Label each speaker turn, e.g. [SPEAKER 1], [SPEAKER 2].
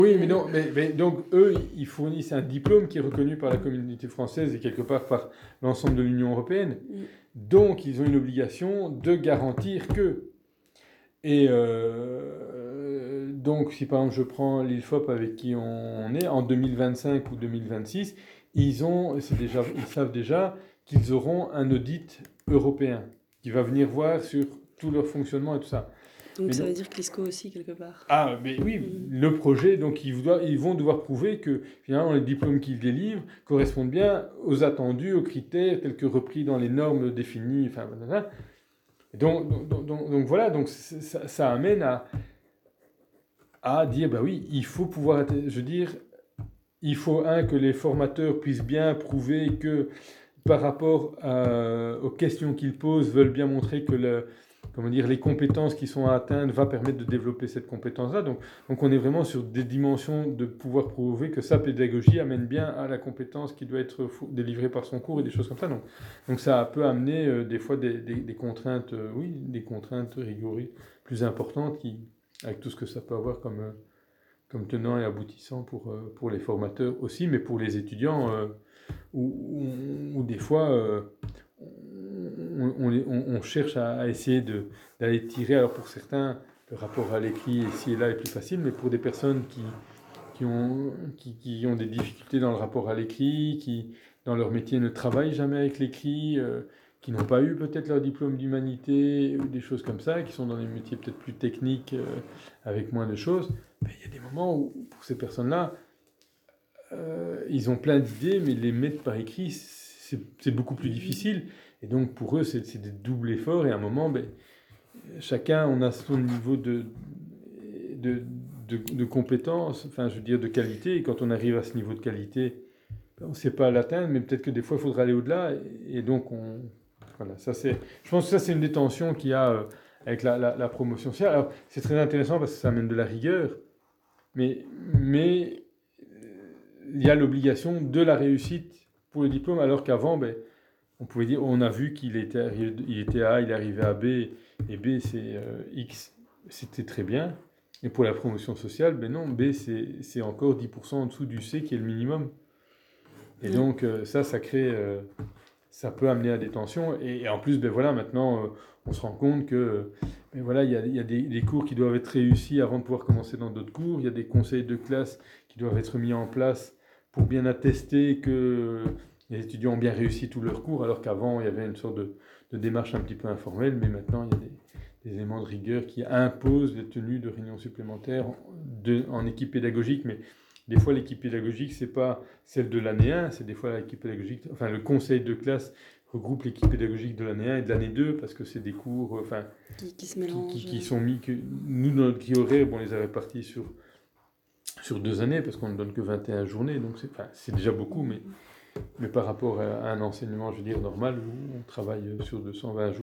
[SPEAKER 1] Oui, mais non, mais donc eux, ils fournissent un diplôme qui est reconnu par la communauté française et quelque part par l'ensemble de l'Union européenne. Donc, ils ont une obligation de garantir que. Et donc, si par exemple je prends l'ILFOP avec qui on est, en 2025 ou 2026, ils savent déjà qu'ils auront un audit européen qui va venir voir sur tout leur fonctionnement et tout ça.
[SPEAKER 2] Donc
[SPEAKER 1] Mais
[SPEAKER 2] ça
[SPEAKER 1] non-
[SPEAKER 2] veut dire que l'ISCO aussi, quelque part.
[SPEAKER 1] Ah, mais oui, le projet, donc ils vont devoir prouver que finalement les diplômes qu'ils délivrent correspondent bien aux attendus, aux critères tels que repris dans les normes définies, enfin, blablabla. Donc voilà, donc ça amène à dire, bah oui, il faut pouvoir, je veux dire, il faut que les formateurs puissent bien prouver que par rapport aux questions qu'ils posent, veulent bien montrer que comment dire, les compétences qui sont à atteindre va permettre de développer cette compétence-là. Donc on est vraiment sur des dimensions de pouvoir prouver que sa pédagogie amène bien à la compétence qui doit être délivrée par son cours et des choses comme ça. Donc ça peut amener des fois des contraintes, oui, des contraintes rigoureuses plus importantes avec tout ce que ça peut avoir comme tenant et aboutissant pour les formateurs aussi, mais pour les étudiants, où des fois, on cherche à essayer d'aller tirer. Alors pour certains, le rapport à l'écrit ici et là est plus facile, mais pour des personnes qui ont des difficultés dans le rapport à l'écrit, qui dans leur métier ne travaillent jamais avec l'écrit, qui n'ont pas eu peut-être leur diplôme d'humanité ou des choses comme ça, qui sont dans des métiers peut-être plus techniques avec moins de choses, ben, il y a des moments où pour ces personnes-là, ils ont plein d'idées, mais les mettre par écrit, c'est beaucoup plus difficile. Et donc pour eux, c'est des doubles efforts. Et à un moment, ben, chacun, on a son niveau de compétence, enfin je veux dire de qualité. Et quand on arrive à ce niveau de qualité, ben, on ne sait pas l'atteindre, mais peut-être que des fois, il faudra aller au-delà. Et donc, voilà, je pense que ça, c'est une des tensions qu'il y a avec la promotion sociale. Alors, c'est très intéressant parce que ça amène de la rigueur, mais il y a l'obligation de la réussite pour le diplôme, alors qu'avant, ben, on pouvait dire, on a vu qu'il était A, il est arrivé à B, et B c'est X, c'était très bien. Et pour la promotion sociale, ben non, B c'est encore 10% en dessous du C qui est le minimum. Et donc ça crée, ça peut amener à des tensions. Et en plus, ben voilà, maintenant, on se rend compte que ben voilà, il y a des cours qui doivent être réussis avant de pouvoir commencer dans d'autres cours. Il y a des conseils de classe qui doivent être mis en place pour bien attester que les étudiants ont bien réussi tous leurs cours, alors qu'avant, il y avait une sorte de démarche un petit peu informelle. Mais maintenant, il y a des éléments de rigueur qui imposent la tenue de réunions supplémentaires en équipe pédagogique. Mais des fois, l'équipe pédagogique, c'est pas celle de l'année 1, c'est des fois l'équipe pédagogique, enfin le conseil de classe regroupe l'équipe pédagogique de l'année 1 et de l'année 2 parce que c'est des cours enfin,
[SPEAKER 2] Qui se mélangent.
[SPEAKER 1] qui sont mis, que nous, dans notre grille horaire, on les a répartis sur 2 années parce qu'on ne donne que 21 journées, donc c'est déjà beaucoup, mais par rapport à un enseignement, je veux dire, normal, où on travaille sur 220 jours.